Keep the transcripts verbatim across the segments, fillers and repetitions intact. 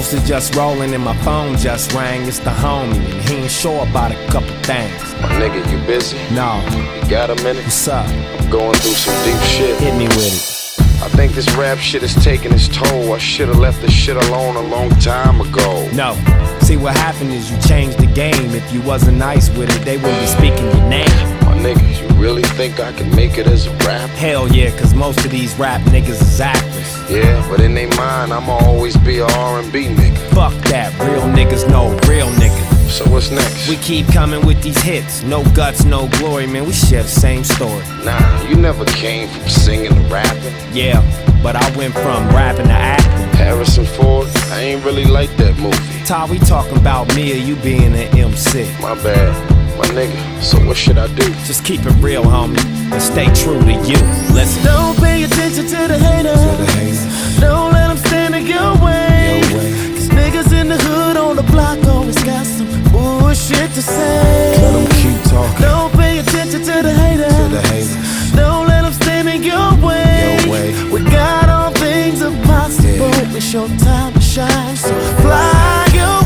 Raps are just rolling and my phone just rang. It's the homie and he ain't sure about a couple things. My nigga, you busy? No. You got a minute? What's up? I'm going through some deep shit. Hit me with it. I think this rap shit is taking its toll. I should've left this shit alone a long time ago. No. See, what happened is you changed the game. If you wasn't nice with it, they wouldn't be speaking your name. My nigga, you really think I can make it as a rapper? Hell yeah, cause most of these rap niggas is actors. Yeah, but in they mind, I'ma always be a R and B nigga. Fuck that, real niggas know real niggas. So what's next? We keep coming with these hits. No guts, no glory, man, we share the same story. Nah, you never came from singing to rapping. Yeah, but I went from rapping to acting. Harrison Ford, I ain't really like that movie. Ty, we talking about me or you being an M C. My bad, my nigga, so what should I do? Just keep it real, homie, and stay true to you. Listen. Don't pay attention to the haters. To the haters. Don't let them stand in your way. Your way. Cause niggas in the hood on the block always got some bullshit to say. Let them keep talking. Don't pay attention to the haters. To the haters. Don't let them stand in your way. Your way. We got all things impossible. Yeah. It's your time to shine. So fly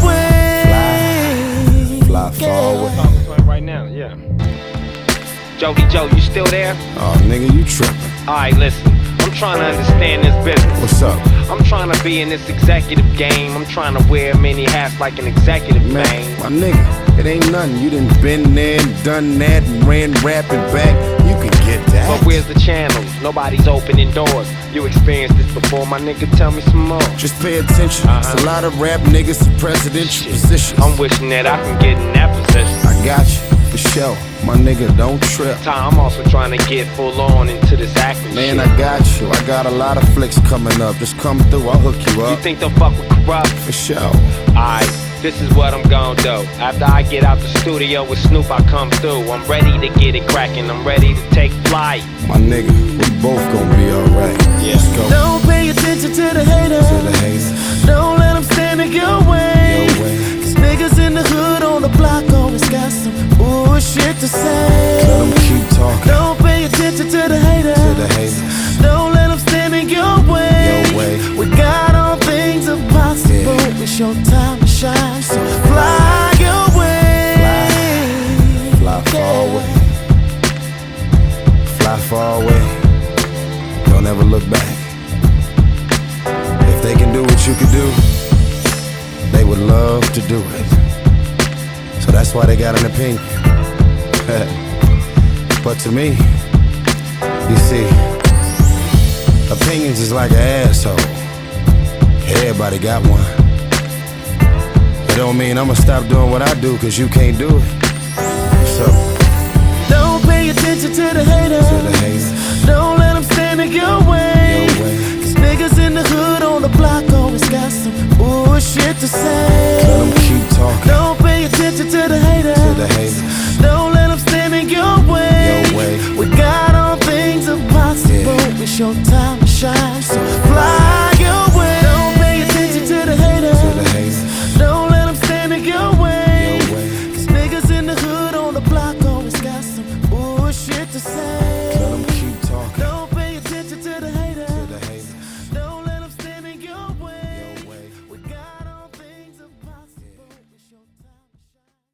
away. Fly, fly far away. Right now, yeah. Jody Joe, you still there? Oh, nigga, you tripping. Alright, listen. I'm trying to understand this business. What's up? I'm trying to be in this executive game. I'm trying to wear many hats like an executive Man, man. my nigga, it ain't nothing. You done been there and done that and ran rapping back. You can get that. But where's the channels? Nobody's opening doors. You experienced this before, my nigga, tell me some more. Just pay attention. Uh-huh. It's a lot of rap niggas in presidential positions. I'm wishing that I can get in that position. I got you, for sure. My nigga, don't trip. Ty, I'm also trying to get full on into this acting Man, shit. I got you. I got a lot of flicks coming up. Just come through, I'll hook you You up. think they'll fuck with Corrupt? For sure. Alright, this is what I'm gon' do. After I get out the studio with Snoop, I come through. I'm ready to get it crackin', I'm ready to take flight. My nigga, we both gonna be alright. Yeah. Let's go. Don't pay attention to the haters. To the haters. Don't let them stand in your way. Your way. Cause niggas in the hood on the block always got some bullshit to say. Let them keep talking. Don't pay attention to the haters. To the haters. Don't let them stand in your way. Your way. We got all things impossible. Yeah. It's your time to shine. So fly away. Fly, fly far away. Fly far away. Don't ever look back. If they can do what you can do, they would love to do it. So that's why they got an opinion. But to me, you see, opinions is like an asshole. Everybody got one. It don't mean I'ma stop doing what I do, cause you can't do it. So, Don't pay attention to the haters. to the haters. Don't let them stand in your way. Your way. Cause niggas in the hood on the block always got some bullshit to say. Let them keep talking. Don't pay attention to the haters. To the haters.